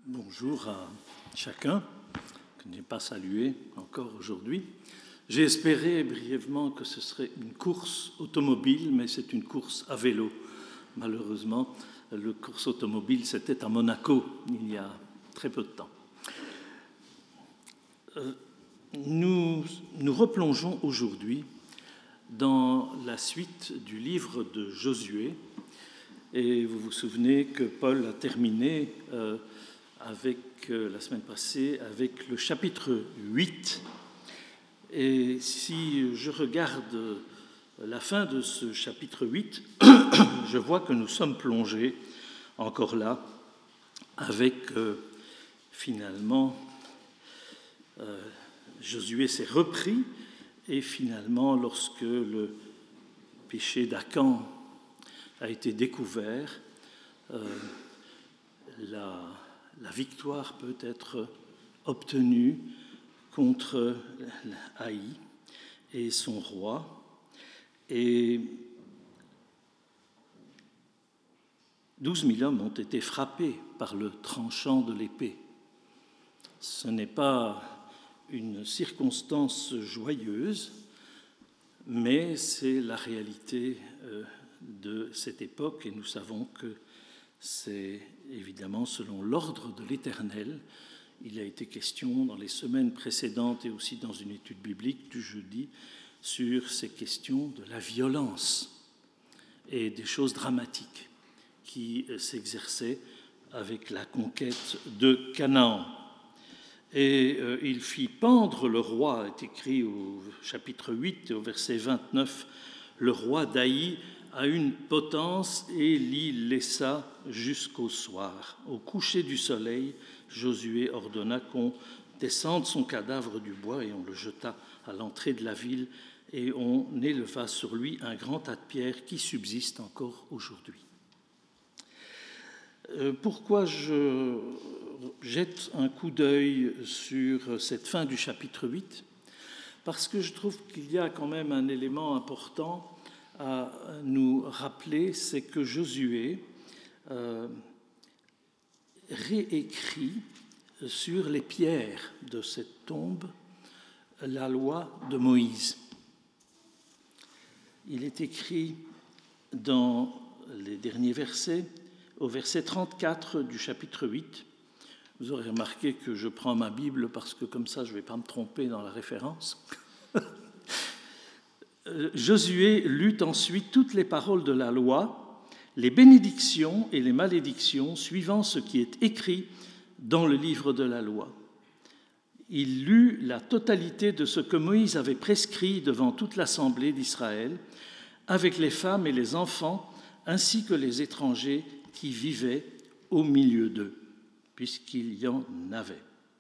Bonjour à chacun que je n'ai pas salué encore aujourd'hui. J'ai espéré brièvement que ce serait une course automobile, mais c'est une course à vélo. Malheureusement, la course automobile, c'était à Monaco il y a très peu de temps. Nous replongeons aujourd'hui dans la suite du livre de Josué. Et vous vous souvenez que Paul a terminé la semaine passée avec le chapitre 8. Et si je regarde la fin de ce chapitre 8, je vois que nous sommes plongés encore là avec finalement Josué s'est repris et finalement lorsque le péché d'Acan a été découvert, la victoire peut être obtenue contre Haï et son roi. Et 12 000 hommes ont été frappés par le tranchant de l'épée. Ce n'est pas une circonstance joyeuse, mais c'est la réalité de cette époque, et nous savons que c'est évidemment selon l'ordre de l'Éternel. Il a été question dans les semaines précédentes et aussi dans une étude biblique du jeudi sur ces questions de la violence et des choses dramatiques qui s'exerçaient avec la conquête de Canaan. Et il fit pendre le roi, est écrit au chapitre 8 et au verset 29, le roi d'Haï a une potence et l'y laissa jusqu'au soir. Au coucher du soleil, Josué ordonna qu'on descende son cadavre du bois et on le jeta à l'entrée de la ville et on éleva sur lui un grand tas de pierres qui subsiste encore aujourd'hui. Pourquoi je jette un coup d'œil sur cette fin du chapitre 8 ? Parce que je trouve qu'il y a quand même un élément important à nous rappeler, c'est que Josué réécrit sur les pierres de cette tombe la loi de Moïse. Il est écrit dans les derniers versets, au verset 34 du chapitre 8. Vous aurez remarqué que je prends ma Bible parce que comme ça je ne vais pas me tromper dans la référence. Josué lut ensuite toutes les paroles de la loi, les bénédictions et les malédictions suivant ce qui est écrit dans le livre de la loi. Il lut la totalité de ce que Moïse avait prescrit devant toute l'assemblée d'Israël, avec les femmes et les enfants, ainsi que les étrangers qui vivaient au milieu d'eux, puisqu'il y en avait.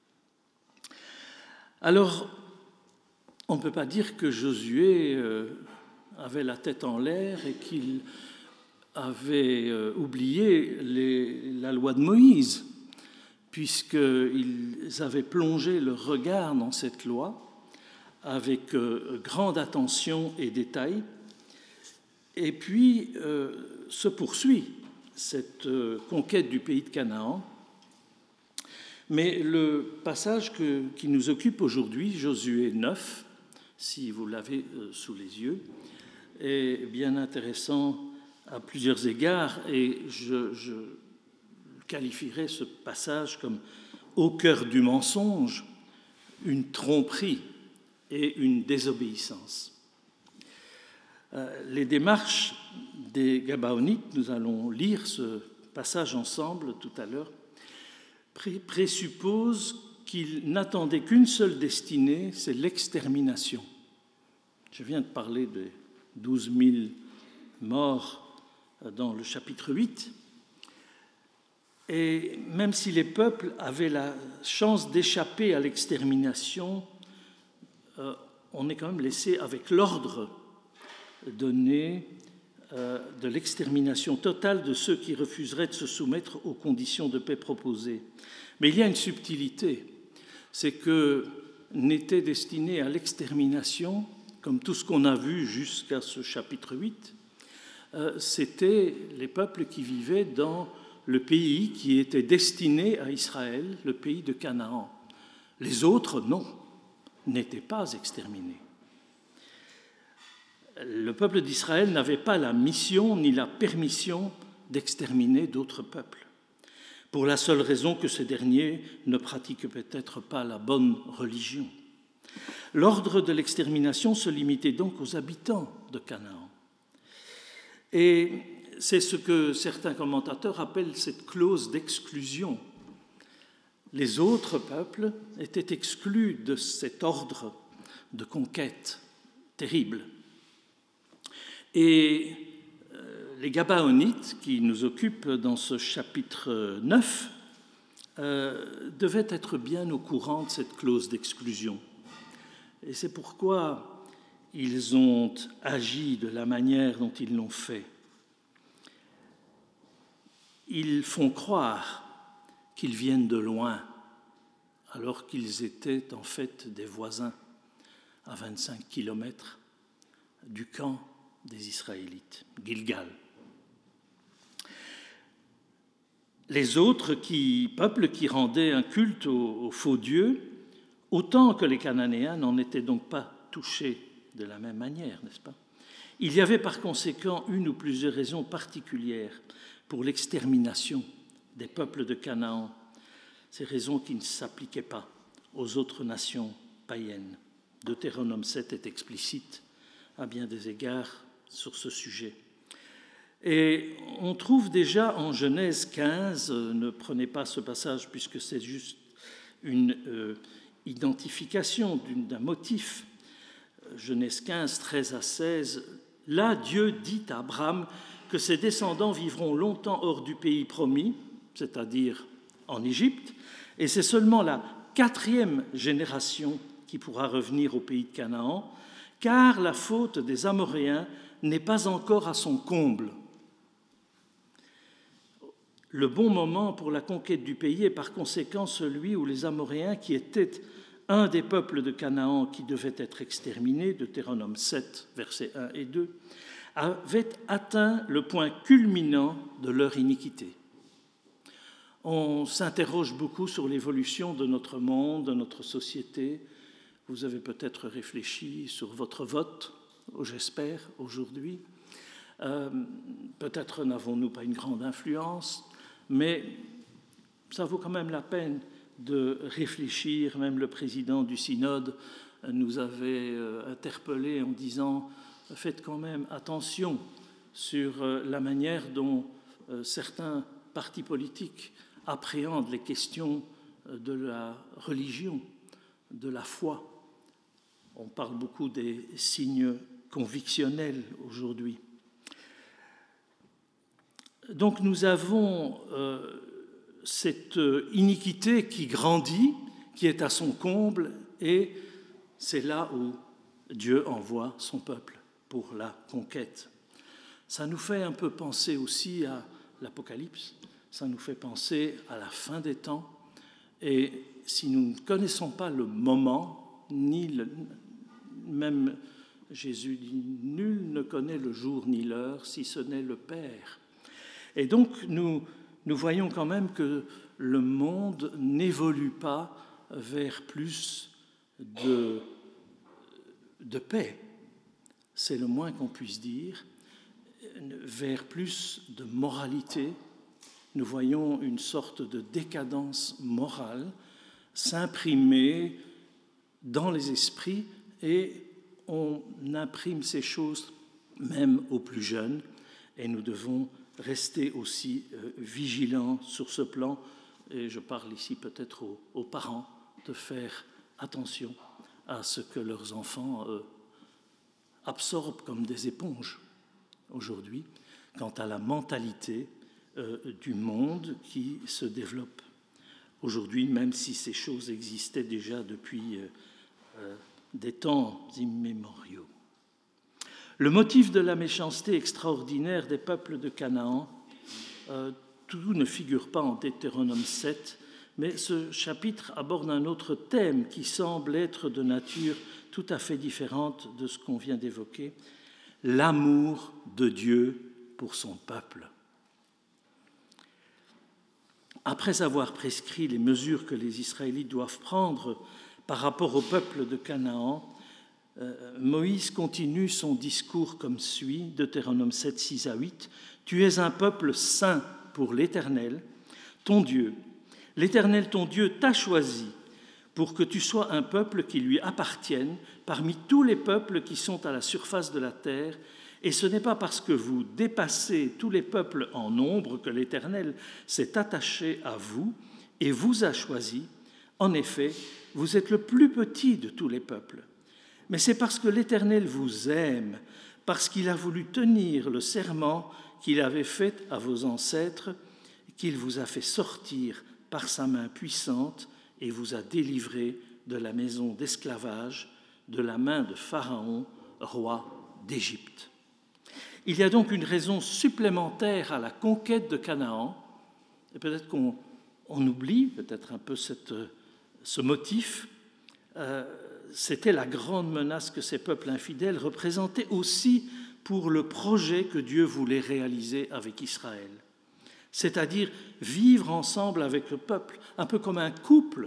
Alors, on ne peut pas dire que Josué avait la tête en l'air et qu'il avait oublié la loi de Moïse, puisqu'ils avaient plongé leur regard dans cette loi avec grande attention et détail. Et puis se poursuit cette conquête du pays de Canaan. Mais le passage qui nous occupe aujourd'hui, Josué 9, si vous l'avez sous les yeux, est bien intéressant à plusieurs égards et je qualifierais ce passage comme au cœur du mensonge, une tromperie et une désobéissance. Les démarches des Gabaonites, nous allons lire ce passage ensemble tout à l'heure, présupposent qu'ils n'attendaient qu'une seule destinée, c'est l'extermination. Je viens de parler de 12 000 morts dans le chapitre 8. Et même si les peuples avaient la chance d'échapper à l'extermination, on est quand même laissé avec l'ordre donné de l'extermination totale de ceux qui refuseraient de se soumettre aux conditions de paix proposées. Mais il y a une subtilité, c'est que n'était destiné à l'extermination, comme tout ce qu'on a vu jusqu'à ce chapitre 8, c'était les peuples qui vivaient dans le pays qui était destiné à Israël, le pays de Canaan. Les autres, non, n'étaient pas exterminés. Le peuple d'Israël n'avait pas la mission ni la permission d'exterminer d'autres peuples, pour la seule raison que ces derniers ne pratiquent peut-être pas la bonne religion. L'ordre de l'extermination se limitait donc aux habitants de Canaan. Et c'est ce que certains commentateurs appellent cette clause d'exclusion. Les autres peuples étaient exclus de cet ordre de conquête terrible. Et les Gabaonites, qui nous occupent dans ce chapitre 9, devaient être bien au courant de cette clause d'exclusion. Et c'est pourquoi ils ont agi de la manière dont ils l'ont fait. Ils font croire qu'ils viennent de loin, alors qu'ils étaient en fait des voisins à 25 kilomètres du camp des Israélites, Gilgal. Les autres peuples qui rendaient un culte aux faux dieux, autant que les Cananéens, n'en étaient donc pas touchés de la même manière, n'est-ce pas? Il y avait par conséquent une ou plusieurs raisons particulières pour l'extermination des peuples de Canaan, ces raisons qui ne s'appliquaient pas aux autres nations païennes. Deutéronome 7 est explicite à bien des égards sur ce sujet. Et on trouve déjà en Genèse 15, ne prenez pas ce passage puisque c'est juste une identification d'un motif, Genèse 15, 13 à 16, là Dieu dit à Abraham que ses descendants vivront longtemps hors du pays promis, c'est-à-dire en Égypte, et c'est seulement la 4e génération qui pourra revenir au pays de Canaan, car la faute des Amoréens n'est pas encore à son comble. Le bon moment pour la conquête du pays est par conséquent celui où les Amoréens, qui étaient un des peuples de Canaan qui devait être exterminé, Deutéronome 7, versets 1 et 2, avaient atteint le point culminant de leur iniquité. On s'interroge beaucoup sur l'évolution de notre monde, de notre société. Vous avez peut-être réfléchi sur votre vote, j'espère, aujourd'hui. Peut-être n'avons-nous pas une grande influence, mais ça vaut quand même la peine de réfléchir. Même le président du synode nous avait interpellés en disant « Faites quand même attention sur la manière dont certains partis politiques appréhendent les questions de la religion, de la foi. » On parle beaucoup des signes convictionnels aujourd'hui. Donc nous avons cette iniquité qui grandit, qui est à son comble, et c'est là où Dieu envoie son peuple pour la conquête. Ça nous fait un peu penser aussi à l'Apocalypse, ça nous fait penser à la fin des temps, et si nous ne connaissons pas le moment, même Jésus dit « Nul ne connaît le jour ni l'heure, si ce n'est le Père ». Et donc, nous voyons quand même que le monde n'évolue pas vers plus de paix, c'est le moins qu'on puisse dire, vers plus de moralité. Nous voyons une sorte de décadence morale s'imprimer dans les esprits et on imprime ces choses même aux plus jeunes et nous devons rester aussi vigilants sur ce plan, et je parle ici peut-être aux parents, de faire attention à ce que leurs enfants absorbent comme des éponges aujourd'hui, quant à la mentalité du monde qui se développe aujourd'hui, même si ces choses existaient déjà depuis des temps immémoriaux. Le motif de la méchanceté extraordinaire des peuples de Canaan, tout ne figure pas en Deutéronome 7, mais ce chapitre aborde un autre thème qui semble être de nature tout à fait différente de ce qu'on vient d'évoquer, l'amour de Dieu pour son peuple. Après avoir prescrit les mesures que les Israélites doivent prendre par rapport au peuple de Canaan, Moïse continue son discours comme suit, Deutéronome 7, 6 à 8. « Tu es un peuple saint pour l'Éternel, ton Dieu. L'Éternel, ton Dieu, t'a choisi pour que tu sois un peuple qui lui appartienne parmi tous les peuples qui sont à la surface de la terre. Et ce n'est pas parce que vous dépassez tous les peuples en nombre que l'Éternel s'est attaché à vous et vous a choisi. En effet, vous êtes le plus petit de tous les peuples. Mais c'est parce que l'Éternel vous aime, parce qu'il a voulu tenir le serment qu'il avait fait à vos ancêtres, qu'il vous a fait sortir par sa main puissante et vous a délivré de la maison d'esclavage, de la main de Pharaon, roi d'Égypte. » Il y a donc une raison supplémentaire à la conquête de Canaan, et peut-être qu'on oublie peut-être un peu ce motif. C'était la grande menace que ces peuples infidèles représentaient aussi pour le projet que Dieu voulait réaliser avec Israël, c'est-à-dire vivre ensemble avec le peuple, un peu comme un couple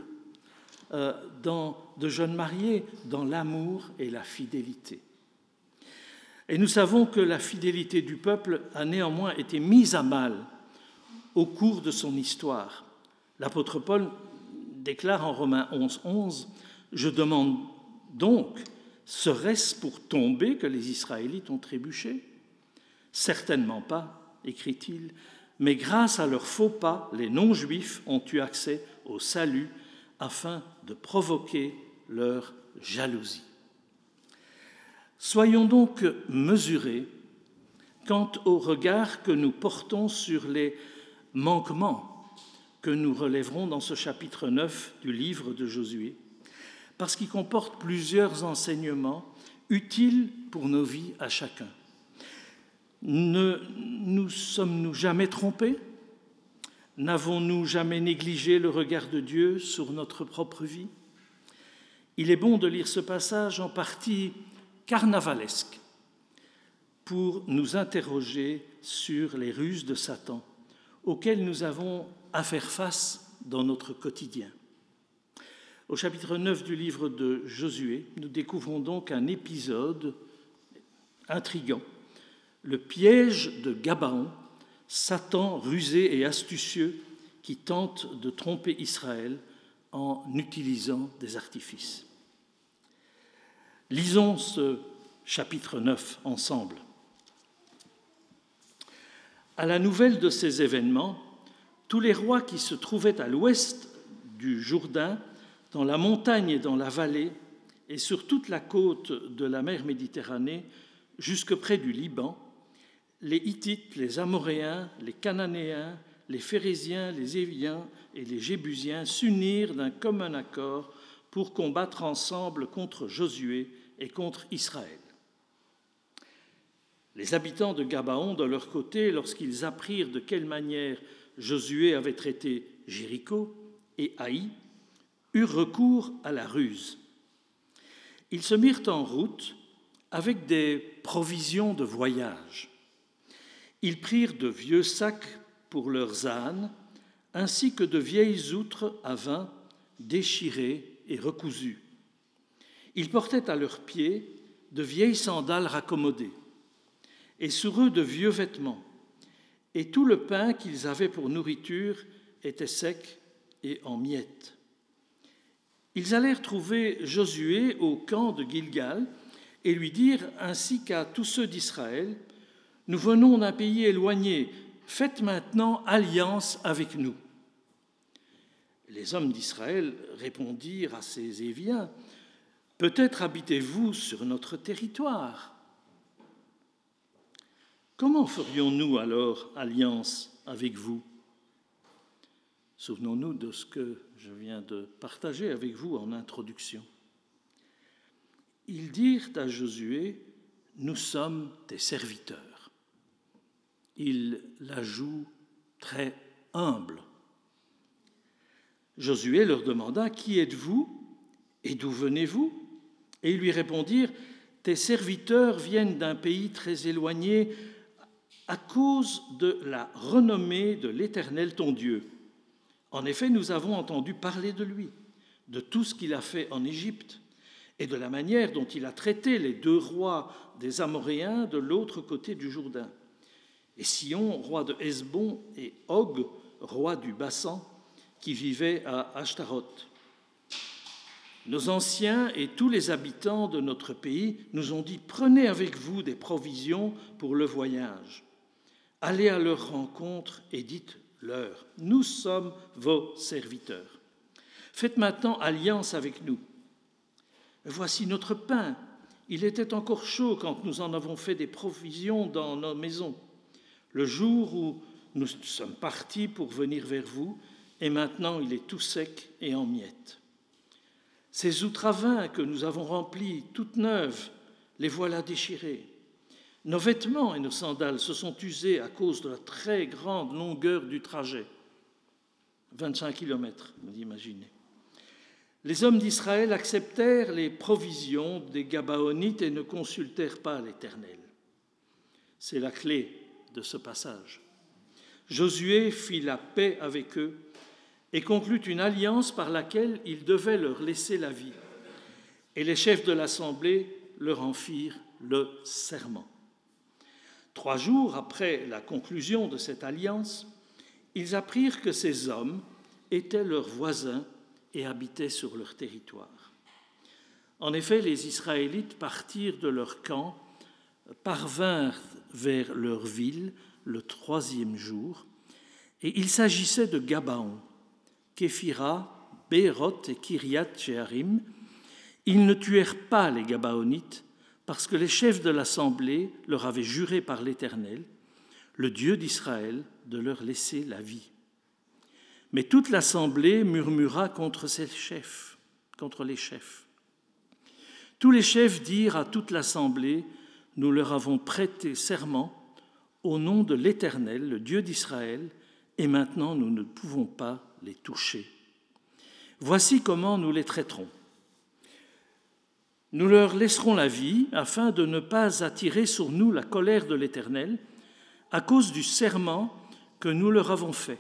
de jeunes mariés, dans l'amour et la fidélité. Et nous savons que la fidélité du peuple a néanmoins été mise à mal au cours de son histoire. L'apôtre Paul déclare en Romains 11, 11 « Je demande donc, serait-ce pour tomber que les Israélites ont trébuché ? Certainement pas, écrit-il, mais grâce à leurs faux pas, les non-juifs ont eu accès au salut afin de provoquer leur jalousie. » Soyons donc mesurés quant au regard que nous portons sur les manquements que nous relèverons dans ce chapitre 9 du livre de Josué, parce qu'il comporte plusieurs enseignements utiles pour nos vies à chacun. Ne nous sommes-nous jamais trompés ? N'avons-nous jamais négligé le regard de Dieu sur notre propre vie ? Il est bon de lire ce passage en partie carnavalesque pour nous interroger sur les ruses de Satan auxquelles nous avons à faire face dans notre quotidien. Au chapitre 9 du livre de Josué, nous découvrons donc un épisode intrigant, le piège de Gabaon, Satan rusé et astucieux qui tente de tromper Israël en utilisant des artifices. Lisons ce chapitre 9 ensemble. À la nouvelle de ces événements, tous les rois qui se trouvaient à l'ouest du Jourdain, dans la montagne et dans la vallée, et sur toute la côte de la mer Méditerranée, jusque près du Liban, les Hittites, les Amoréens, les Cananéens, les Phéréziens, les Éviens et les Jébusiens s'unirent d'un commun accord pour combattre ensemble contre Josué et contre Israël. Les habitants de Gabaon, de leur côté, lorsqu'ils apprirent de quelle manière Josué avait traité Jéricho et Haï, eurent recours à la ruse. Ils se mirent en route avec des provisions de voyage. Ils prirent de vieux sacs pour leurs ânes, ainsi que de vieilles outres à vin déchirées et recousues. Ils portaient à leurs pieds de vieilles sandales raccommodées, et sur eux de vieux vêtements, et tout le pain qu'ils avaient pour nourriture était sec et en miettes. Ils allèrent trouver Josué au camp de Gilgal et lui dirent, ainsi qu'à tous ceux d'Israël, « Nous venons d'un pays éloigné, faites maintenant alliance avec nous. » Les hommes d'Israël répondirent à ces Éviens, « Peut-être habitez-vous sur notre territoire. Comment ferions-nous alors alliance avec vous ?» Souvenons-nous de ce que je viens de partager avec vous en introduction. Ils dirent à Josué, « Nous sommes tes serviteurs. » Il la joue très humble. Josué leur demanda, « Qui êtes-vous et d'où venez-vous » Et ils lui répondirent, « Tes serviteurs viennent d'un pays très éloigné à cause de la renommée de l'Éternel ton Dieu. En effet, nous avons entendu parler de lui, de tout ce qu'il a fait en Égypte et de la manière dont il a traité les 2 rois des Amoréens de l'autre côté du Jourdain, et Sihon, roi de Hesbon, et Og, roi du Bassan, qui vivait à Ashtaroth. Nos anciens et tous les habitants de notre pays nous ont dit « Prenez avec vous des provisions pour le voyage. Allez à leur rencontre et dites-leur, nous sommes vos serviteurs. Faites maintenant alliance avec nous. Voici notre pain. Il était encore chaud quand nous en avons fait des provisions dans nos maisons. Le jour où nous sommes partis pour venir vers vous, et maintenant il est tout sec et en miettes. Ces outres à vin que nous avons remplis, toutes neuves, les voilà déchirées. Nos vêtements et nos sandales se sont usés à cause de la très grande longueur du trajet. 25 kilomètres, vous imaginez. Les hommes d'Israël acceptèrent les provisions des Gabaonites et ne consultèrent pas l'Éternel. C'est la clé de ce passage. Josué fit la paix avec eux et conclut une alliance par laquelle il devait leur laisser la vie. Et les chefs de l'assemblée leur en firent le serment. 3 jours après la conclusion de cette alliance, ils apprirent que ces hommes étaient leurs voisins et habitaient sur leur territoire. En effet, les Israélites partirent de leur camp, parvinrent vers leur ville le 3e jour, et il s'agissait de Gabaon, Képhira, Béroth et Kiriath-Jéarim. Ils ne tuèrent pas les Gabaonites parce que les chefs de l'assemblée leur avaient juré par l'Éternel, le Dieu d'Israël, de leur laisser la vie. Mais toute l'assemblée murmura contre ces chefs, contre les chefs. Tous les chefs dirent à toute l'assemblée, « Nous leur avons prêté serment au nom de l'Éternel, le Dieu d'Israël, et maintenant nous ne pouvons pas les toucher. Voici comment nous les traiterons. Nous leur laisserons la vie afin de ne pas attirer sur nous la colère de l'Éternel à cause du serment que nous leur avons fait.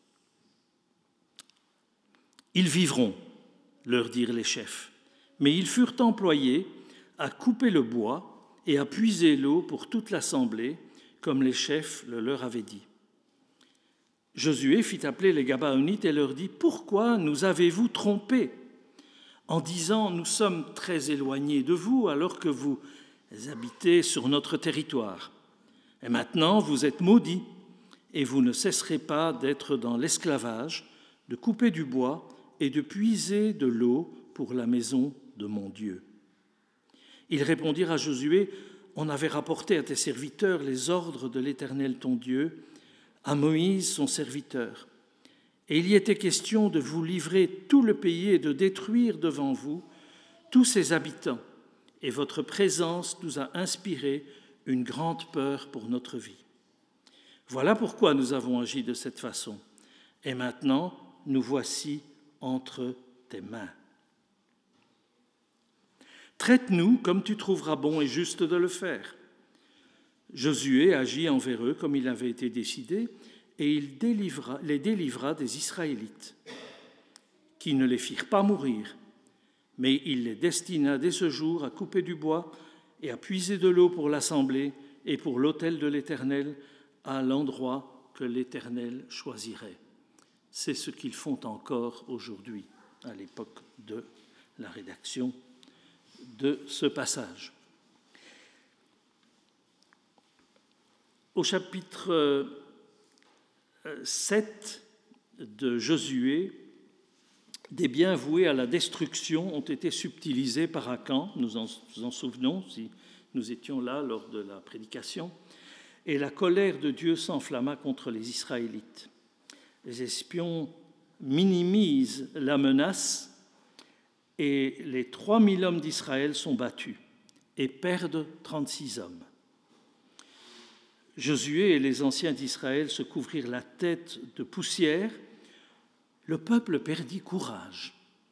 Ils vivront, leur dirent les chefs, mais ils furent employés à couper le bois et à puiser l'eau pour toute l'assemblée, comme les chefs le leur avaient dit. Josué fit appeler les Gabaonites et leur dit « Pourquoi nous avez-vous trompés en disant « Nous sommes très éloignés de vous alors que vous habitez sur notre territoire. Et maintenant vous êtes maudits et vous ne cesserez pas d'être dans l'esclavage, de couper du bois et de puiser de l'eau pour la maison de mon Dieu. » Ils répondirent à Josué « On avait rapporté à tes serviteurs les ordres de l'Éternel ton Dieu, à Moïse son serviteur. Et il y était question de vous livrer tout le pays et de détruire devant vous tous ses habitants. Et votre présence nous a inspiré une grande peur pour notre vie. Voilà pourquoi nous avons agi de cette façon. Et maintenant, nous voici entre tes mains. Traite-nous comme tu trouveras bon et juste de le faire. » Josué agit envers eux comme il avait été décidé, et il les délivra des Israélites, qui ne les firent pas mourir, mais il les destina dès ce jour à couper du bois et à puiser de l'eau pour l'assemblée et pour l'autel de l'Éternel à l'endroit que l'Éternel choisirait. C'est ce qu'ils font encore aujourd'hui, à l'époque de la rédaction de ce passage. Au chapitre 7 de Josué, des biens voués à la destruction ont été subtilisés par Akan, nous en souvenons si nous étions là lors de la prédication, et la colère de Dieu s'enflamma contre les Israélites. Les espions minimisent la menace et les 3000 hommes d'Israël sont battus et perdent 36 hommes. Josué et les anciens d'Israël se couvrirent la tête de poussière. Le peuple perdit courage.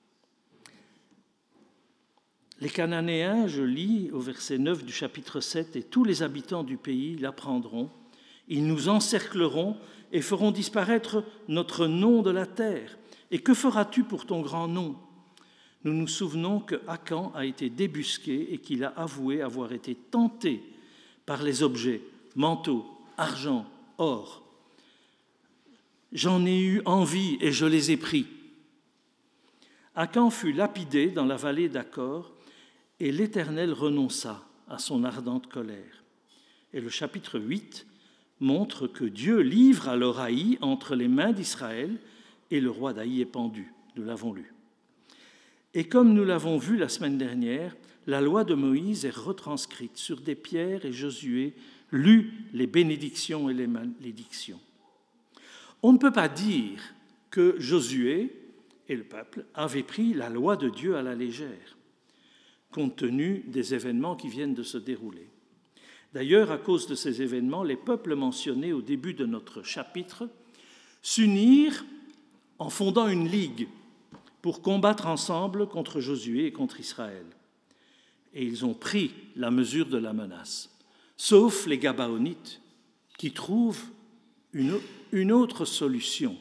Les Cananéens, je lis au verset 9 du chapitre 7, « Et tous les habitants du pays l'apprendront. Ils nous encercleront et feront disparaître notre nom de la terre. Et que feras-tu pour ton grand nom ? Nous nous souvenons que Akan a été débusqué et qu'il a avoué avoir été tenté par les objets, manteaux, argent, or. J'en ai eu envie et je les ai pris. Akan fut lapidé dans la vallée d'Achor et l'Éternel renonça à son ardente colère. Et le chapitre 8 montre que Dieu livre alors Haï entre les mains d'Israël et le roi d'Haï est pendu. Nous l'avons lu. Et comme nous l'avons vu la semaine dernière, la loi de Moïse est retranscrite sur des pierres et Josué lut les bénédictions et les malédictions. On ne peut pas dire que Josué et le peuple avaient pris la loi de Dieu à la légère, compte tenu des événements qui viennent de se dérouler. D'ailleurs, à cause de ces événements, les peuples mentionnés au début de notre chapitre s'unirent en fondant une ligue pour combattre ensemble contre Josué et contre Israël. Et ils ont pris la mesure de la menace, sauf les Gabaonites qui trouvent une autre solution.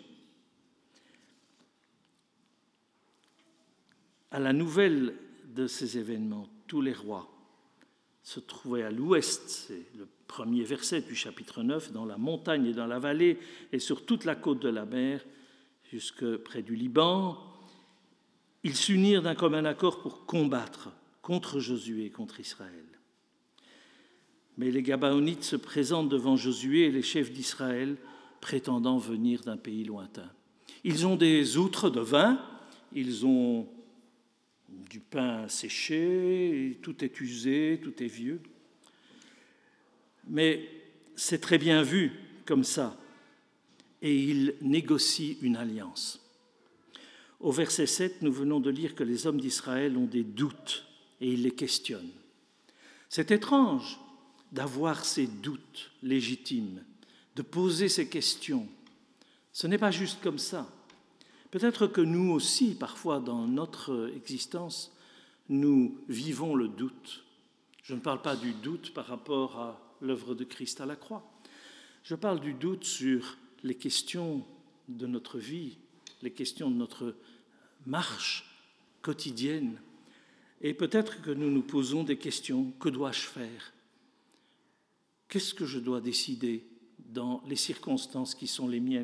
À la nouvelle de ces événements, tous les rois se trouvaient à l'ouest, c'est le premier verset du chapitre 9, dans la montagne et dans la vallée et sur toute la côte de la mer, jusque près du Liban. Ils s'unirent d'un commun accord pour combattre contre Josué et contre Israël. Mais les Gabaonites se présentent devant Josué et les chefs d'Israël prétendant venir d'un pays lointain. Ils ont des outres de vin, ils ont du pain séché, tout est usé, tout est vieux. Mais c'est très bien vu comme ça, et ils négocient une alliance. Au verset 7, nous venons de lire que les hommes d'Israël ont des doutes et ils les questionnent. C'est étrange d'avoir ces doutes légitimes, de poser ces questions. Ce n'est pas juste comme ça. Peut-être que nous aussi, parfois dans notre existence, nous vivons le doute. Je ne parle pas du doute par rapport à l'œuvre de Christ à la croix. Je parle du doute sur les questions de notre vie, les questions de notre marche quotidienne. Et peut-être que nous nous posons des questions. Que dois-je faire ? Qu'est-ce que je dois décider dans les circonstances qui sont les miennes ?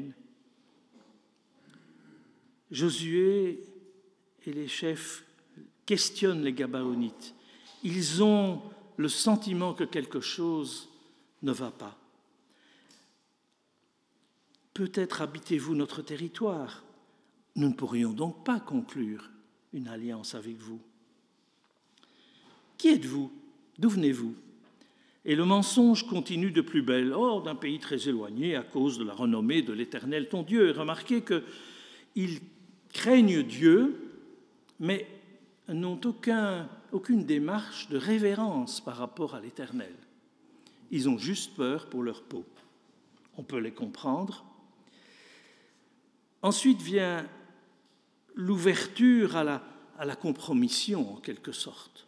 Josué et les chefs questionnent les Gabaonites. Ils ont le sentiment que quelque chose ne va pas. Peut-être habitez-vous notre territoire. Nous ne pourrions donc pas conclure une alliance avec vous. Qui êtes-vous ? D'où venez-vous ? Et le mensonge continue de plus belle. Hors d'un pays très éloigné à cause de la renommée de l'Éternel ton Dieu. Et remarquez qu'ils craignent Dieu, mais n'ont aucune démarche de révérence par rapport à l'Éternel. Ils ont juste peur pour leur peau. On peut les comprendre. Ensuite vient l'ouverture à la compromission, en quelque sorte.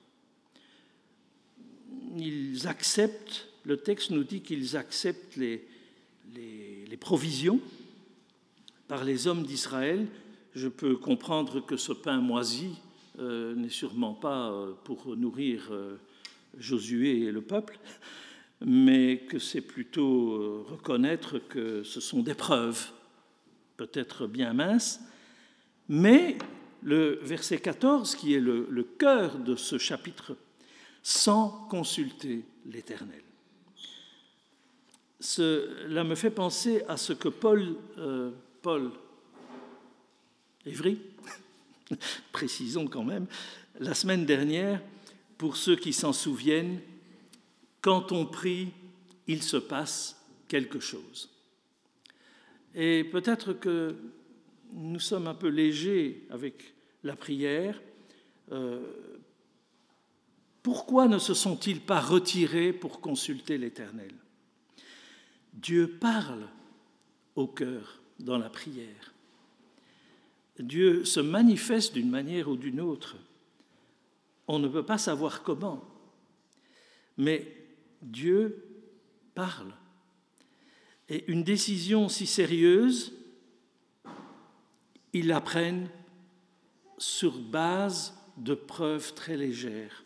Ils acceptent, le texte nous dit qu'ils acceptent les provisions par les hommes d'Israël. Je peux comprendre que ce pain moisi n'est sûrement pas pour nourrir Josué et le peuple, mais que c'est plutôt reconnaître que ce sont des preuves, peut-être bien minces, mais le verset 14, qui est le cœur de ce chapitre, sans consulter l'Éternel. Cela me fait penser à ce que Paul Évry, précisons quand même, la semaine dernière, pour ceux qui s'en souviennent, quand on prie, il se passe quelque chose. Et peut-être que nous sommes un peu légers avec la prière. Pourquoi ne se sont-ils pas retirés pour consulter l'Éternel ? Dieu parle au cœur dans la prière. Dieu se manifeste d'une manière ou d'une autre. On ne peut pas savoir comment, mais Dieu parle. Et une décision si sérieuse, ils la prennent sur base de preuves très légères.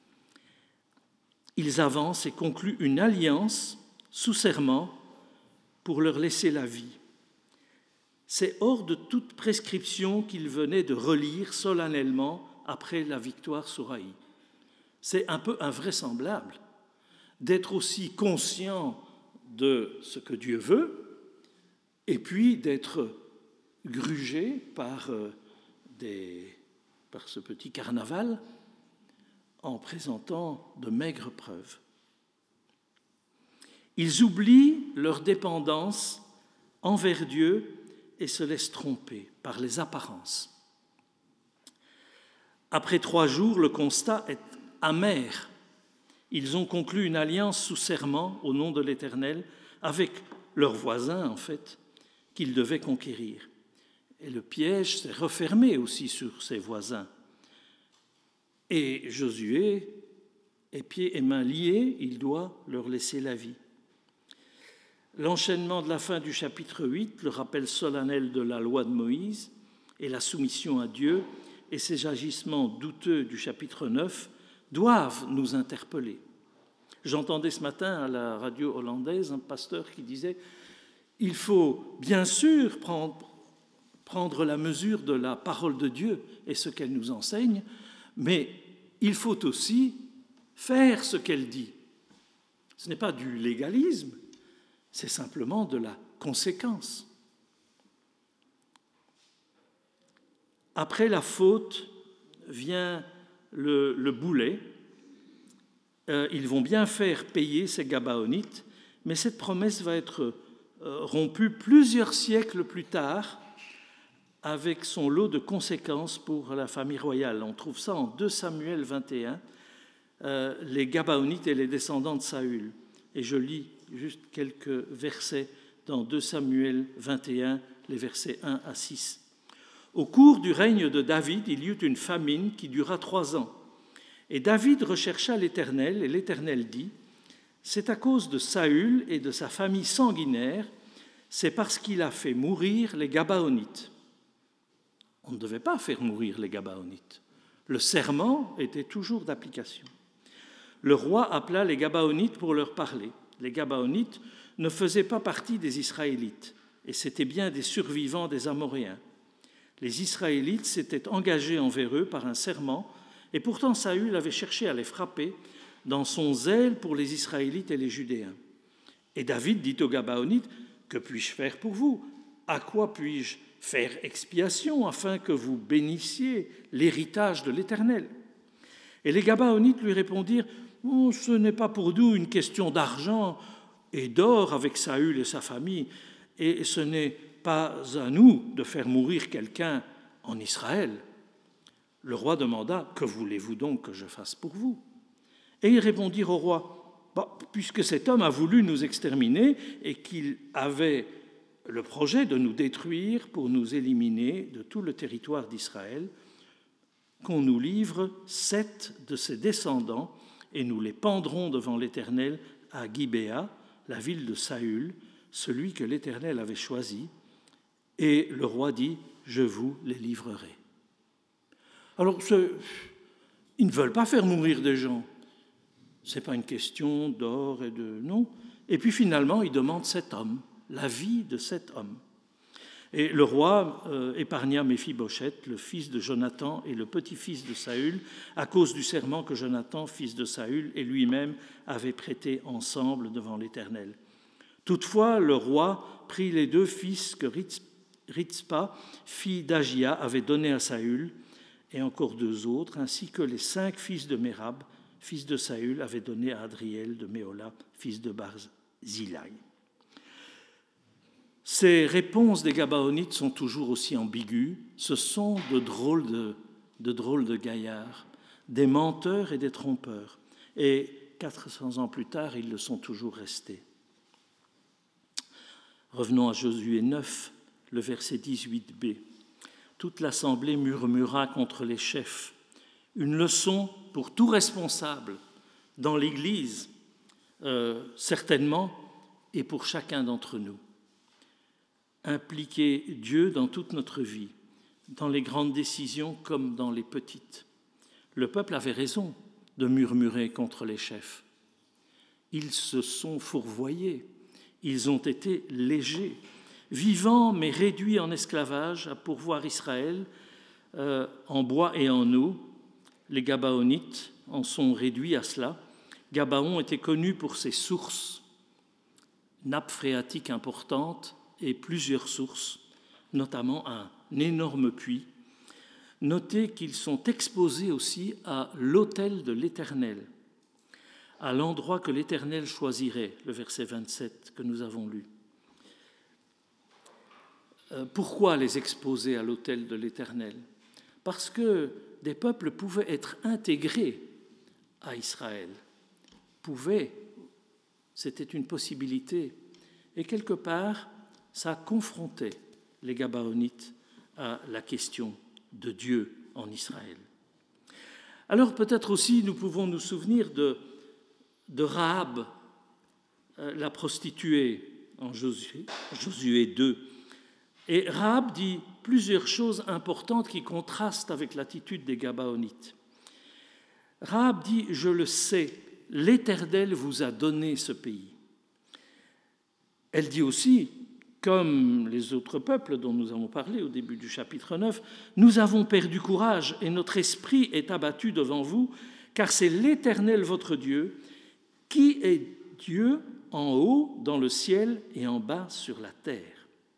Ils avancent et concluent une alliance sous serment pour leur laisser la vie. C'est hors de toute prescription qu'ils venaient de relire solennellement après la victoire sur Haï. C'est un peu invraisemblable d'être aussi conscient de ce que Dieu veut et puis d'être grugé par ce petit carnaval en présentant de maigres preuves. Ils oublient leur dépendance envers Dieu et se laissent tromper par les apparences. Après 3 jours, le constat est amer. Ils ont conclu une alliance sous serment au nom de l'Éternel avec leurs voisins, en fait, qu'ils devaient conquérir. Et le piège s'est refermé aussi sur ses voisins. Et Josué est pieds et mains liés, il doit leur laisser la vie. L'enchaînement de la fin du chapitre 8, le rappel solennel de la loi de Moïse et la soumission à Dieu et ces agissements douteux du chapitre 9 doivent nous interpeller. J'entendais ce matin à la radio hollandaise un pasteur qui disait « Il faut bien sûr prendre la mesure de la parole de Dieu et ce qu'elle nous enseigne, mais il faut aussi faire ce qu'elle dit. » Ce n'est pas du légalisme, c'est simplement de la conséquence. Après la faute vient le boulet. Ils vont bien faire payer ces Gabaonites, mais cette promesse va être rompue plusieurs siècles plus tard avec son lot de conséquences pour la famille royale. On trouve ça en 2 Samuel 21, les Gabaonites et les descendants de Saül. Et je lis juste quelques versets dans 2 Samuel 21, les versets 1 à 6. Au cours du règne de David, il y eut une famine qui dura 3 ans. Et David rechercha l'Éternel, et l'Éternel dit, « C'est à cause de Saül et de sa famille sanguinaire, c'est parce qu'il a fait mourir les Gabaonites. » On ne devait pas faire mourir les Gabaonites. Le serment était toujours d'application. Le roi appela les Gabaonites pour leur parler. Les Gabaonites ne faisaient pas partie des Israélites, et c'étaient bien des survivants des Amoréens. Les Israélites s'étaient engagés envers eux par un serment, et pourtant Saül avait cherché à les frapper dans son zèle pour les Israélites et les Judéens. Et David dit aux Gabaonites, « Que puis-je faire pour vous? À quoi puis-je faire expiation afin que vous bénissiez l'héritage de l'Éternel ?» Et les Gabaonites lui répondirent, « Ce n'est pas pour nous une question d'argent et d'or avec Saül et sa famille, et ce n'est pas à nous de faire mourir quelqu'un en Israël. » Le roi demanda, « Que voulez-vous donc que je fasse pour vous ?» Et ils répondirent au roi, « Puisque cet homme a voulu nous exterminer et qu'il avait le projet de nous détruire pour nous éliminer de tout le territoire d'Israël, qu'on nous livre 7 de ses descendants et nous les pendrons devant l'Éternel à Gibéa, la ville de Saül, celui que l'Éternel avait choisi. » Et le roi dit, « Je vous les livrerai. » Alors, ils ne veulent pas faire mourir des gens. Ce n'est pas une question d'or et de... Non. Et puis finalement, ils demandent cet homme, la vie de cet homme. Et le roi épargna Méphibosheth, le fils de Jonathan et le petit-fils de Saül, à cause du serment que Jonathan, fils de Saül, et lui-même avaient prêté ensemble devant l'Éternel. Toutefois, le roi prit les 2 fils que Ritzpa, fille d'Agia, avait donnés à Saül, et encore 2 autres, ainsi que les 5 fils de Mérab, fils de Saül, avait donné à Adriel de Méola, fils de Barzillai. Ces réponses des Gabaonites sont toujours aussi ambiguës. Ce sont de drôles de gaillards, des menteurs et des trompeurs. Et 400 ans plus tard, ils le sont toujours restés. Revenons à Josué 9, le verset 18b. Toute l'assemblée murmura contre les chefs. Une leçon pour tout responsable dans l'Église, certainement, et pour chacun d'entre nous. Impliquer Dieu dans toute notre vie, dans les grandes décisions comme dans les petites. Le peuple avait raison de murmurer contre les chefs. Ils se sont fourvoyés, ils ont été légers, vivants mais réduits en esclavage à pourvoir Israël en bois et en eau. Les Gabaonites en sont réduits à cela. Gabaon était connu pour ses sources, nappes phréatiques importantes et plusieurs sources, notamment un énorme puits. Notez qu'ils sont exposés aussi à l'autel de l'Éternel, à l'endroit que l'Éternel choisirait, le verset 27 que nous avons lu. Pourquoi les exposer à l'autel de l'Éternel ? Parce que des peuples pouvaient être intégrés à Israël, c'était une possibilité, et quelque part, ça confrontait les Gabaonites à la question de Dieu en Israël. Alors peut-être aussi nous pouvons nous souvenir de Rahab, la prostituée en Josué 2. Et Rahab dit plusieurs choses importantes qui contrastent avec l'attitude des Gabaonites. Rahab dit « Je le sais, l'Éternel vous a donné ce pays ». Elle dit aussi, comme les autres peuples dont nous avons parlé au début du chapitre 9, « Nous avons perdu courage et notre esprit est abattu devant vous, car c'est l'Éternel votre Dieu qui est Dieu en haut dans le ciel et en bas sur la terre. »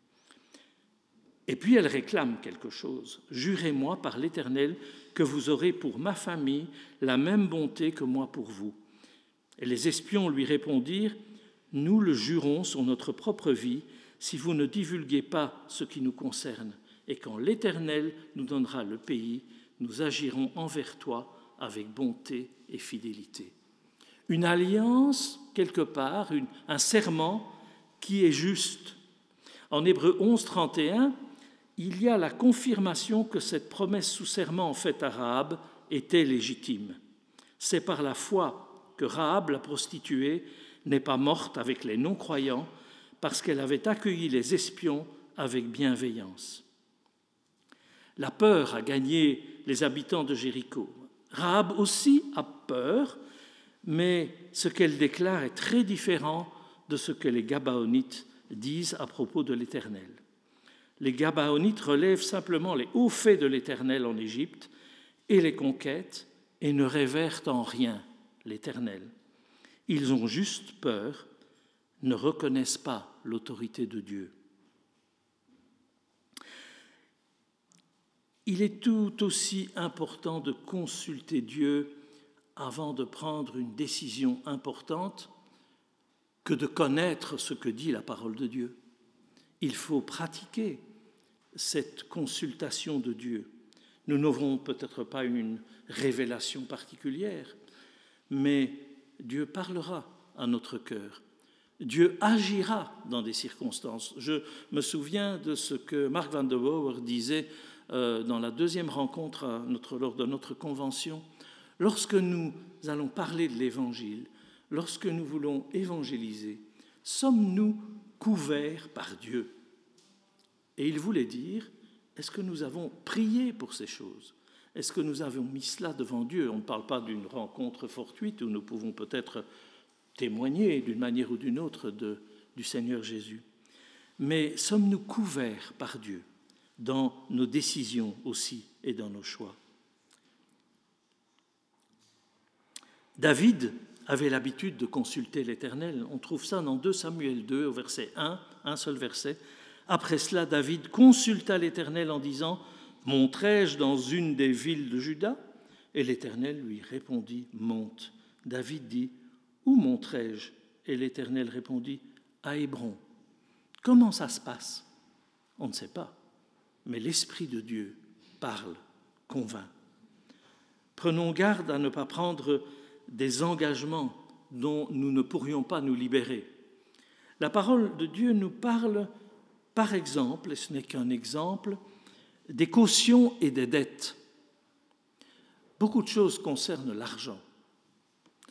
Et puis elle réclame quelque chose. « Jurez-moi par l'Éternel que vous aurez pour ma famille la même bonté que moi pour vous. » Et les espions lui répondirent, « Nous le jurons sur notre propre vie, si vous ne divulguez pas ce qui nous concerne. Et quand l'Éternel nous donnera le pays, nous agirons envers toi avec bonté et fidélité. » Une alliance, quelque part, un serment qui est juste. En Hébreux 11, 31, il y a la confirmation que cette promesse sous serment faite à Rahab était légitime. C'est par la foi que Rahab, la prostituée, n'est pas morte avec les non-croyants parce qu'elle avait accueilli les espions avec bienveillance. La peur a gagné les habitants de Jéricho. Rahab aussi a peur, mais ce qu'elle déclare est très différent de ce que les Gabaonites disent à propos de l'Éternel. Les Gabaonites relèvent simplement les hauts faits de l'Éternel en Égypte et les conquêtes et ne révèrent en rien l'Éternel. Ils ont juste peur, ne reconnaissent pas l'autorité de Dieu. Il est tout aussi important de consulter Dieu avant de prendre une décision importante que de connaître ce que dit la parole de Dieu. Il faut pratiquer cette consultation de Dieu. Nous n'aurons peut-être pas une révélation particulière, mais Dieu parlera à notre cœur. Dieu agira dans des circonstances. Je me souviens de ce que Mark Van der Bauer disait dans la deuxième rencontre lors de notre convention. Lorsque nous allons parler de l'Évangile, lorsque nous voulons évangéliser, sommes-nous couverts par Dieu ? Et il voulait dire, est-ce que nous avons prié pour ces choses ? Est-ce que nous avons mis cela devant Dieu ? On ne parle pas d'une rencontre fortuite où nous pouvons peut-être témoigner d'une manière ou d'une autre du Seigneur Jésus. Mais sommes-nous couverts par Dieu dans nos décisions aussi et dans nos choix ? David avait l'habitude de consulter l'Éternel. On trouve ça dans 2 Samuel 2, au verset 1, un seul verset. Après cela, David consulta l'Éternel en disant « Monterai-je dans une des villes de Juda ?» Et l'Éternel lui répondit « Monte. » David dit « Où monterai-je » Et l'Éternel répondit « À Hébron. » Comment ça se passe ? On ne sait pas. Mais l'Esprit de Dieu parle, convainc. Prenons garde à ne pas prendre des engagements dont nous ne pourrions pas nous libérer. La parole de Dieu nous parle, par exemple, et ce n'est qu'un exemple, des cautions et des dettes. Beaucoup de choses concernent l'argent.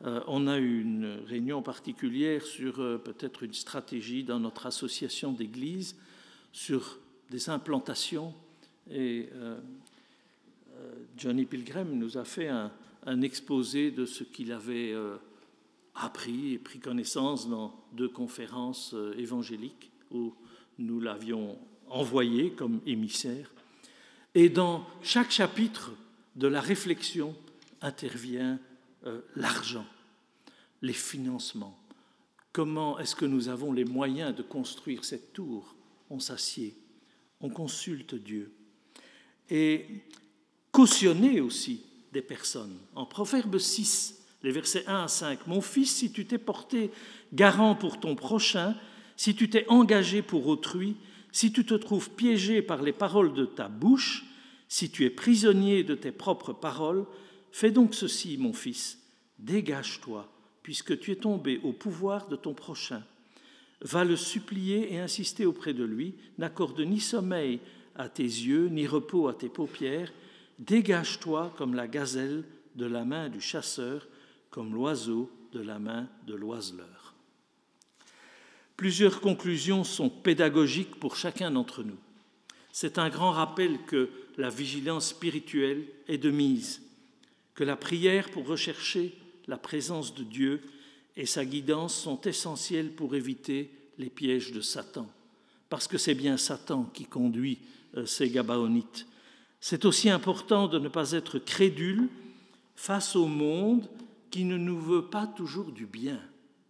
On a eu une réunion particulière sur peut-être une stratégie dans notre association d'église sur des implantations. Et Johnny Pilgrim nous a fait un exposé de ce qu'il avait appris et pris connaissance dans 2 conférences évangéliques où nous l'avions envoyé comme émissaire. Et dans chaque chapitre de la réflexion intervient l'argent, les financements. Comment est-ce que nous avons les moyens de construire cette tour? On s'assied, on consulte Dieu. Et cautionner aussi des personnes. En Proverbe 6, les versets 1 à 5, « Mon fils, si tu t'es porté garant pour ton prochain, si tu t'es engagé pour autrui, si tu te trouves piégé par les paroles de ta bouche, si tu es prisonnier de tes propres paroles, fais donc ceci, mon fils, dégage-toi, puisque tu es tombé au pouvoir de ton prochain. Va le supplier et insister auprès de lui, n'accorde ni sommeil à tes yeux, ni repos à tes paupières, dégage-toi comme la gazelle de la main du chasseur, comme l'oiseau de la main de l'oiseleur. » Plusieurs conclusions sont pédagogiques pour chacun d'entre nous. C'est un grand rappel que la vigilance spirituelle est de mise, que la prière pour rechercher la présence de Dieu et sa guidance sont essentielles pour éviter les pièges de Satan, parce que c'est bien Satan qui conduit ces Gabaonites. C'est aussi important de ne pas être crédule face au monde qui ne nous veut pas toujours du bien.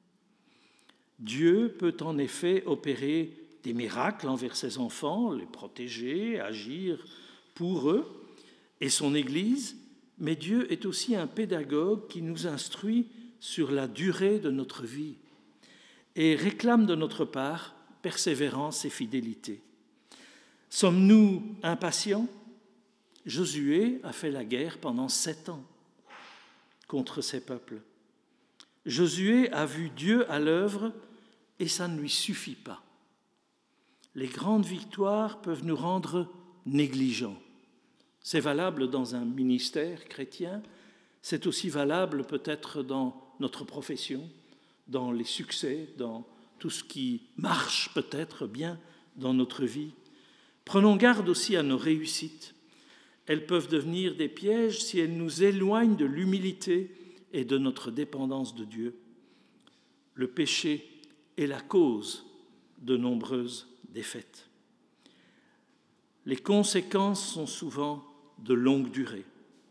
Dieu peut en effet opérer des miracles envers ses enfants, les protéger, agir pour eux et son Église, mais Dieu est aussi un pédagogue qui nous instruit sur la durée de notre vie et réclame de notre part persévérance et fidélité. Sommes-nous impatients? Josué a fait la guerre pendant 7 ans contre ces peuples. Josué a vu Dieu à l'œuvre et ça ne lui suffit pas. Les grandes victoires peuvent nous rendre négligents. C'est valable dans un ministère chrétien, c'est aussi valable peut-être dans notre profession, dans les succès, dans tout ce qui marche peut-être bien dans notre vie. Prenons garde aussi à nos réussites. Elles peuvent devenir des pièges si elles nous éloignent de l'humilité et de notre dépendance de Dieu. Le péché est la cause de nombreuses défaites. Les conséquences sont souvent de longue durée.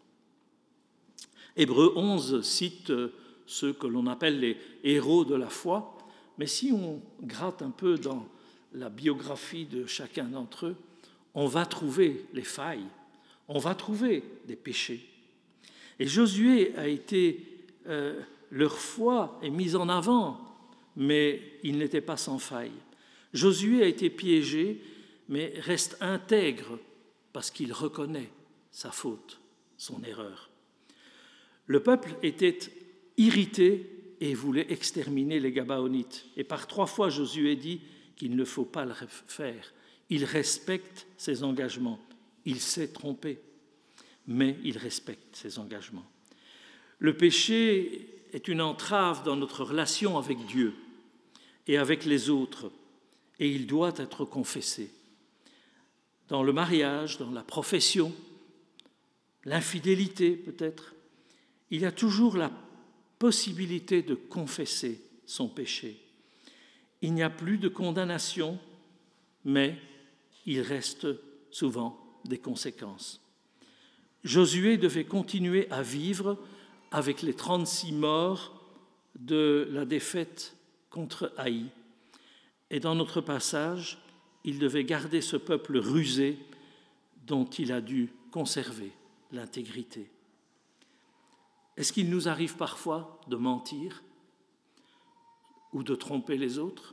Hébreux 11 cite ceux que l'on appelle les héros de la foi, mais si on gratte un peu dans la biographie de chacun d'entre eux, on va trouver les failles, on va trouver des péchés. Et Josué a été, leur foi est mise en avant, mais il n'était pas sans faille. Josué a été piégé, mais reste intègre parce qu'il reconnaît sa faute, son erreur. Le peuple était irrité et voulait exterminer les Gabaonites. Et par 3 fois, Josué dit qu'il ne faut pas le faire. Il respecte ses engagements. Il s'est trompé, mais il respecte ses engagements. Le péché est une entrave dans notre relation avec Dieu et avec les autres, et il doit être confessé. Dans le mariage, dans la profession, l'infidélité peut-être, il y a toujours la possibilité de confesser son péché. Il n'y a plus de condamnation, mais il reste souvent des conséquences. Josué devait continuer à vivre avec les 36 morts de la défaite contre Haï. Et dans notre passage, il devait garder ce peuple rusé dont il a dû conserver l'intégrité. Est-ce qu'il nous arrive parfois de mentir ou de tromper les autres?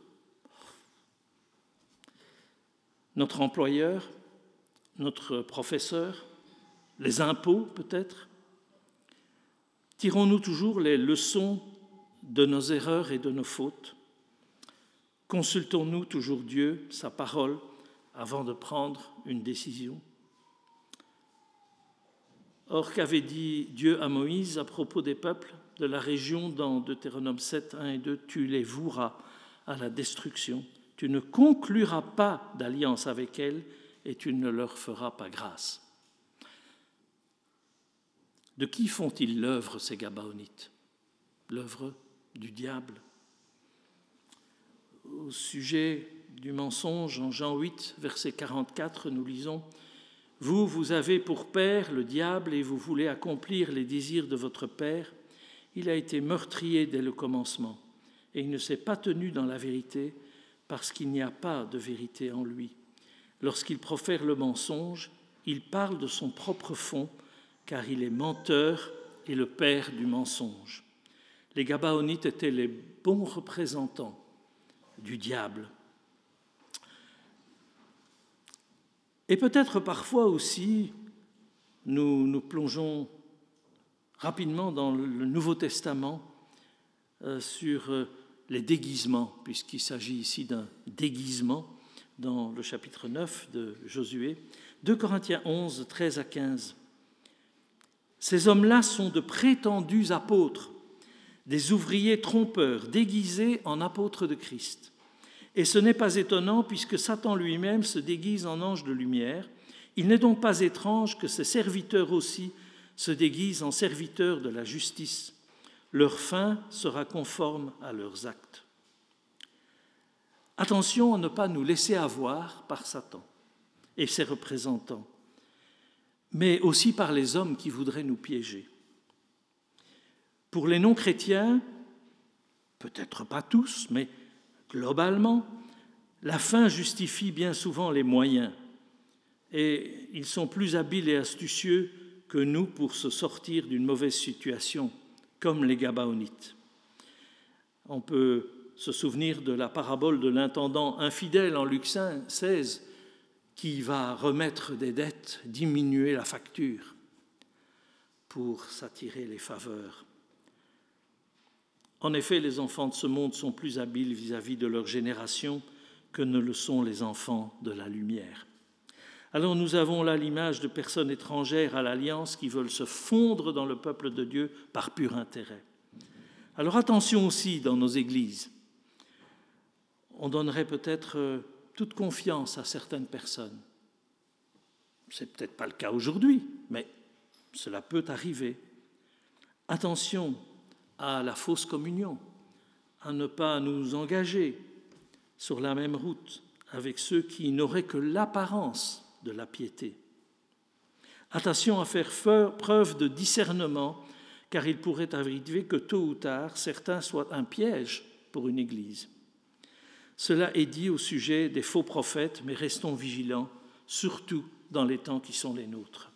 Notre employeur, notre professeur, les impôts peut-être? Tirons-nous toujours les leçons de nos erreurs et de nos fautes? Consultons-nous toujours Dieu, sa parole, avant de prendre une décision? Or, qu'avait dit Dieu à Moïse à propos des peuples de la région dans Deutéronome 7, 1 et 2, tu les voueras à la destruction. Tu ne concluras pas d'alliance avec elles et tu ne leur feras pas grâce. De qui font-ils l'œuvre, ces Gabaonites? L'œuvre du diable. Au sujet du mensonge, en Jean 8, verset 44, nous lisons « Vous avez pour père le diable et vous voulez accomplir les désirs de votre père. Il a été meurtrier dès le commencement et il ne s'est pas tenu dans la vérité parce qu'il n'y a pas de vérité en lui. Lorsqu'il profère le mensonge, il parle de son propre fond car il est menteur et le père du mensonge. » Les Gabaonites étaient les bons représentants du diable. Et peut-être parfois aussi, nous plongeons rapidement dans le Nouveau Testament sur les déguisements, puisqu'il s'agit ici d'un déguisement dans le chapitre 9 de Josué. 2 Corinthiens 11, 13 à 15. Ces hommes-là sont de prétendus apôtres, des ouvriers trompeurs déguisés en apôtres de Christ. Et ce n'est pas étonnant puisque Satan lui-même se déguise en ange de lumière. Il n'est donc pas étrange que ses serviteurs aussi se déguisent en serviteurs de la justice. Leur fin sera conforme à leurs actes. Attention à ne pas nous laisser avoir par Satan et ses représentants, mais aussi par les hommes qui voudraient nous piéger. Pour les non-chrétiens, peut-être pas tous, mais globalement, la fin justifie bien souvent les moyens et ils sont plus habiles et astucieux que nous pour se sortir d'une mauvaise situation, comme les Gabaonites. On peut se souvenir de la parabole de l'intendant infidèle en Luc 16 qui va remettre des dettes, diminuer la facture pour s'attirer les faveurs. En effet, les enfants de ce monde sont plus habiles vis-à-vis de leur génération que ne le sont les enfants de la lumière. Alors nous avons là l'image de personnes étrangères à l'alliance qui veulent se fondre dans le peuple de Dieu par pur intérêt. Alors attention aussi dans nos églises. On donnerait peut-être toute confiance à certaines personnes. Ce n'est peut-être pas le cas aujourd'hui, mais cela peut arriver. Attention à la fausse communion, à ne pas nous engager sur la même route avec ceux qui n'auraient que l'apparence de la piété. Attention à faire preuve de discernement, car il pourrait arriver que tôt ou tard, certains soient un piège pour une église. Cela est dit au sujet des faux prophètes, mais restons vigilants, surtout dans les temps qui sont les nôtres.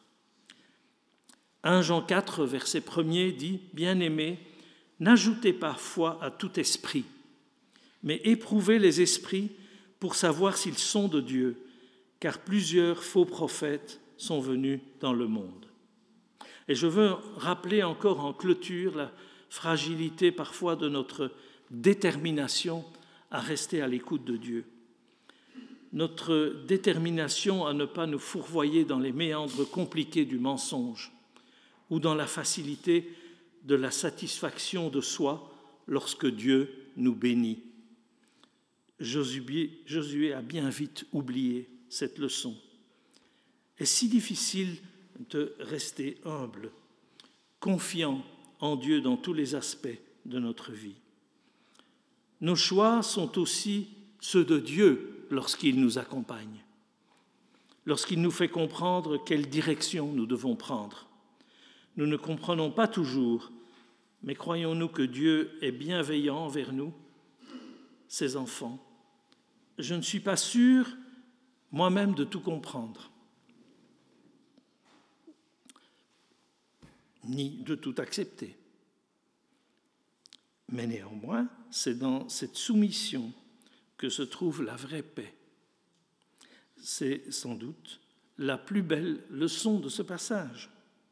1 Jean 4, verset 1er dit « Bien-aimés, n'ajoutez pas foi à tout esprit, mais éprouvez les esprits pour savoir s'ils sont de Dieu, car plusieurs faux prophètes sont venus dans le monde. » Et je veux rappeler encore en clôture la fragilité parfois de notre détermination à rester à l'écoute de Dieu. Notre détermination à ne pas nous fourvoyer dans les méandres compliqués du mensonge ou dans la facilité de la satisfaction de soi lorsque Dieu nous bénit. Josué a bien vite oublié cette leçon. Est si difficile de rester humble, confiant en Dieu dans tous les aspects de notre vie. Nos choix sont aussi ceux de Dieu lorsqu'il nous accompagne, lorsqu'il nous fait comprendre quelle direction nous devons prendre. Nous ne comprenons pas toujours, mais croyons-nous que Dieu est bienveillant envers nous, ses enfants. Je ne suis pas sûr moi-même de tout comprendre, ni de tout accepter. Mais néanmoins, c'est dans cette soumission que se trouve la vraie paix. C'est sans doute la plus belle leçon de ce passage.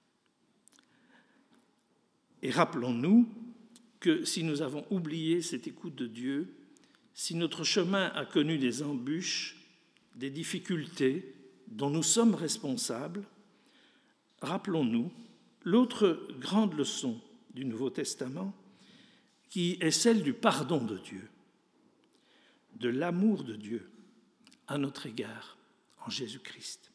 Et rappelons-nous que si nous avons oublié cette écoute de Dieu, si notre chemin a connu des embûches, des difficultés dont nous sommes responsables, rappelons-nous l'autre grande leçon du Nouveau Testament, qui est celle du pardon de Dieu, de l'amour de Dieu à notre égard en Jésus-Christ.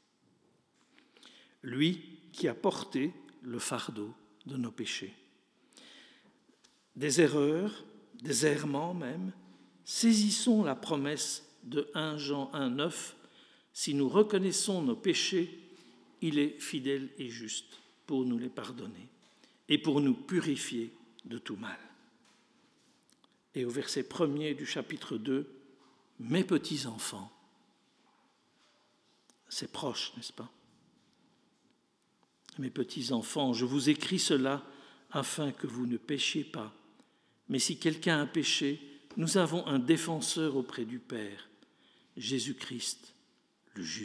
Lui qui a porté le fardeau de nos péchés. Des erreurs, des errements même, saisissons la promesse de 1 Jean 1,9 « Si nous reconnaissons nos péchés, il est fidèle et juste pour nous les pardonner et pour nous purifier de tout mal. » Et au verset 1er du chapitre 2, « Mes petits-enfants », c'est proche, n'est-ce pas ? « Mes petits-enfants, je vous écris cela afin que vous ne péchiez pas. Mais si quelqu'un a péché, nous avons un défenseur auprès du Père, Jésus-Christ, le juste. »